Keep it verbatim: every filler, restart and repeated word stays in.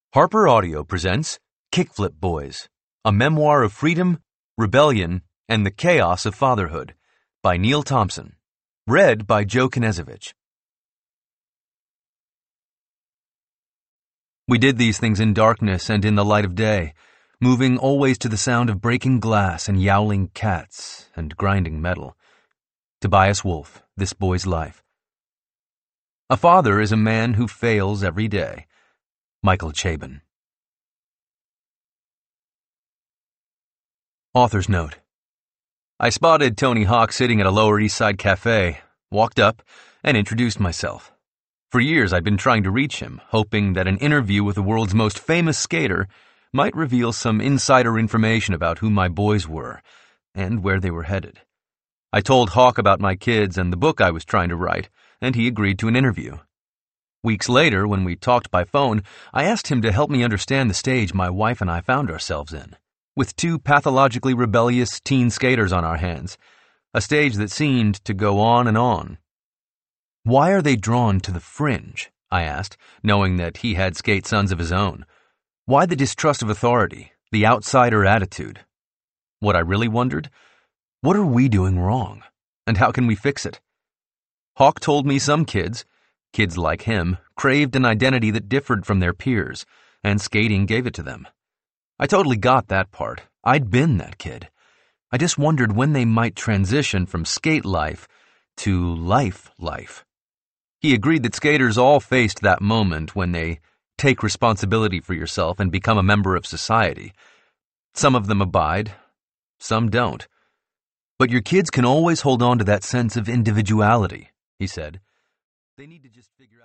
Harper Audio presents Kickflip Boys, a memoir of freedom, rebellion, and the chaos of fatherhood by Neil Thompson. Read by Joe Knezovich. We did these things in darkness and in the light of day, moving always to the sound of breaking glass and yowling cats and grinding metal. Tobias Wolff, This Boy's Life. A father is a man who fails every day. Michael Chabon. Author's note. I spotted Tony Hawk sitting at a Lower East Side cafe, walked up, and introduced myself. For years I'd been trying to reach him, hoping that an interview with the world's most famous skater might reveal some insider information about who my boys were and where they were headed. I told Hawk about my kids and the book I was trying to write, and he agreed to an interview. Weeks later, when we talked by phone, I asked him to help me understand the stage my wife and I found ourselves in, with two pathologically rebellious teen skaters on our hands, a stage that seemed to go on and on. Why are they drawn to the fringe? I asked, knowing that he had skate sons of his own. Why the distrust of authority, the outsider attitude? What I really wondered? What are we doing wrong? And how can we fix it? Hawk told me some kids, kids like him, craved an identity that differed from their peers, and skating gave it to them. I totally got that part. I'd been that kid. I just wondered when they might transition from skate life to life life. He agreed that skaters all faced that moment when they take responsibility for yourself and become a member of society. Some of them abide, some don't. But your kids can always hold on to that sense of individuality, he said. They need to just figure